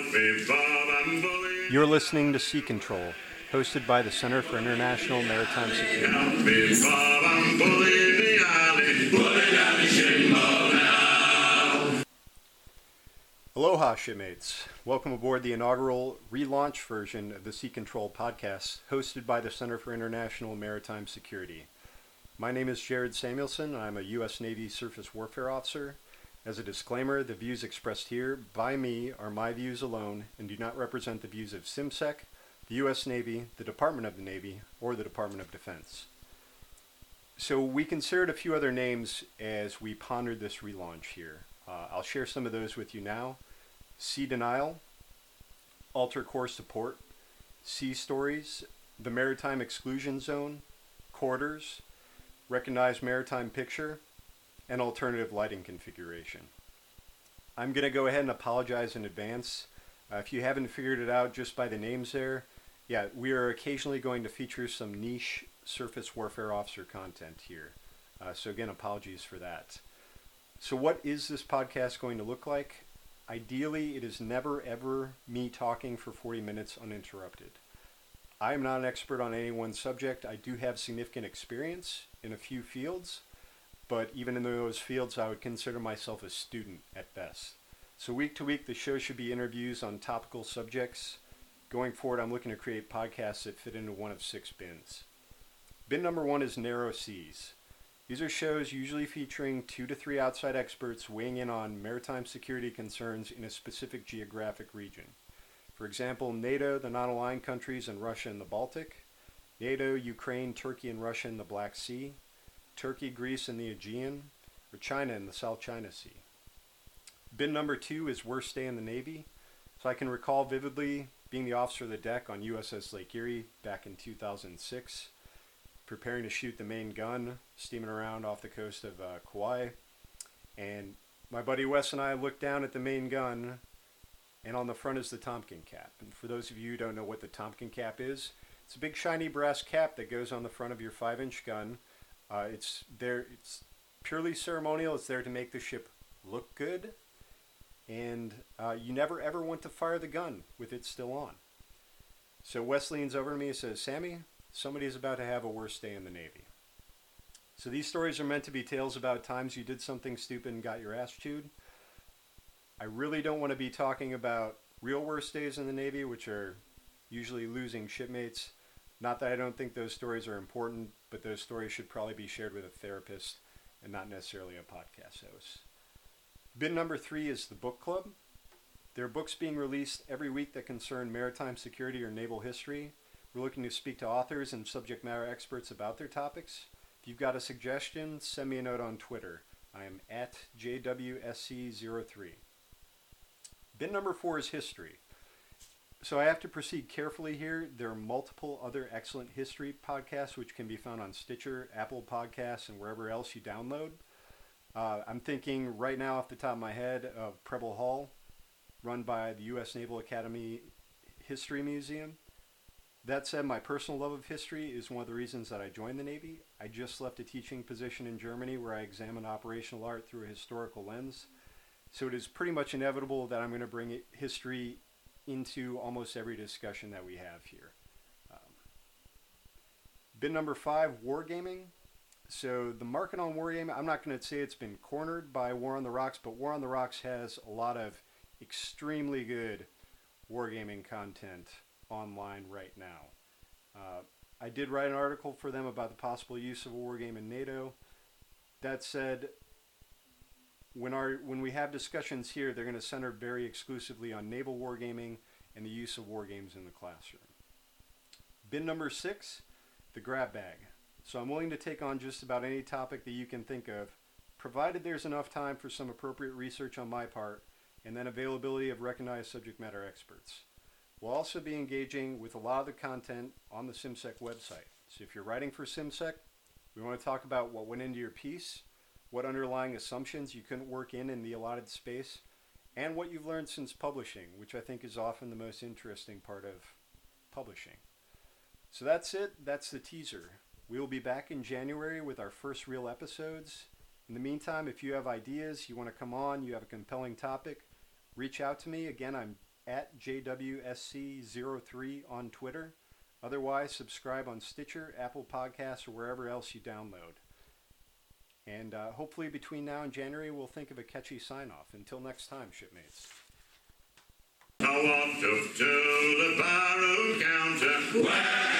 You're listening to Sea Control, hosted by the Center for International Maritime Security. Aloha, shipmates. Welcome aboard the inaugural relaunch version of the Sea Control podcast, hosted by the Center for International Maritime Security. My name is Jared Samuelson. I'm a U.S. Navy Surface Warfare Officer. As a disclaimer, the views expressed here by me are my views alone and do not represent the views of CIMSEC, the U.S. Navy, the Department of the Navy, or the Department of Defense. So we considered a few other names as we pondered this relaunch here. I'll share some of those with you now. Sea Denial, Alter Core Support, Sea Stories, the Maritime Exclusion Zone, Quarters, Recognized Maritime Picture, and Alternative Lighting Configuration. I'm going to go ahead and apologize in advance. If you haven't figured it out just by the names there, we are occasionally going to feature some niche surface warfare officer content here. So again, apologies for that. So what is this podcast going to look like? Ideally, it is never ever me talking for 40 minutes uninterrupted. I am not an expert on any one subject. I do have significant experience in a few fields, but even in those fields, I would consider myself a student at best. So week to week, the show should be interviews on topical subjects. Going forward, I'm looking to create podcasts that fit into one of 6 bins. Bin number 1 is Narrow Seas. These are shows usually featuring 2 to 3 outside experts weighing in on maritime security concerns in a specific geographic region. For example, NATO, the non-aligned countries, and Russia in the Baltic. NATO, Ukraine, Turkey, and Russia in the Black Sea. Turkey, Greece, and the Aegean, or China in the South China Sea. Bin number 2 is Worst Day in the Navy. So I can recall vividly being the officer of the deck on USS Lake Erie back in 2006, preparing to shoot the main gun, steaming around off the coast of Kauai. And my buddy Wes and I looked down at the main gun, and on the front is the Tompkin cap. And for those of you who don't know what the Tompkin cap is, it's a big shiny brass cap that goes on the front of your 5-inch gun. It's purely ceremonial. It's there to make the ship look good, and you never ever want to fire the gun with it still on. So Wes leans over to me and says, "Sammy, somebody's about to have a worst day in the Navy." So these stories are meant to be tales about times you did something stupid and got your ass chewed. I really don't want to be talking about real worst days in the Navy, which are usually losing shipmates. Not that I don't think those stories are important, but those stories should probably be shared with a therapist and not necessarily a podcast host. Bin number 3 is the book club. There are books being released every week that concern maritime security or naval history. We're looking to speak to authors and subject matter experts about their topics. If you've got a suggestion, send me a note on Twitter. I am at JWSC03. Bin number 4 is history. So I have to proceed carefully here. There are multiple other excellent history podcasts which can be found on Stitcher, Apple Podcasts, and wherever else you download. I'm thinking right now off the top of my head of Preble Hall, run by the U.S. Naval Academy History Museum. That said, my personal love of history is one of the reasons that I joined the Navy. I just left a teaching position in Germany where I examine operational art through a historical lens. So it is pretty much inevitable that I'm going to bring history into almost every discussion that we have here. Bin number 5, wargaming. So the market on wargaming, I'm not going to say it's been cornered by War on the Rocks, but War on the Rocks has a lot of extremely good wargaming content online right now. I did write an article for them about the possible use of a wargame in NATO. That said, when we have discussions here, they're going to center very exclusively on naval wargaming and the use of wargames in the classroom. Bin number 6, the grab bag. So I'm willing to take on just about any topic that you can think of, provided there's enough time for some appropriate research on my part, and then availability of recognized subject matter experts. We'll also be engaging with a lot of the content on the CIMSEC website. So if you're writing for CIMSEC, we want to talk about what went into your piece, what underlying assumptions you couldn't work in the allotted space, and what you've learned since publishing, which I think is often the most interesting part of publishing. So that's it. That's the teaser. We will be back in January with our first real episodes. In the meantime, if you have ideas, you want to come on, you have a compelling topic, reach out to me. Again, I'm at JWSC03 on Twitter. Otherwise, subscribe on Stitcher, Apple Podcasts, or wherever else you download. And hopefully between now and January, we'll think of a catchy sign-off. Until next time, shipmates. I walked up to the bar counter.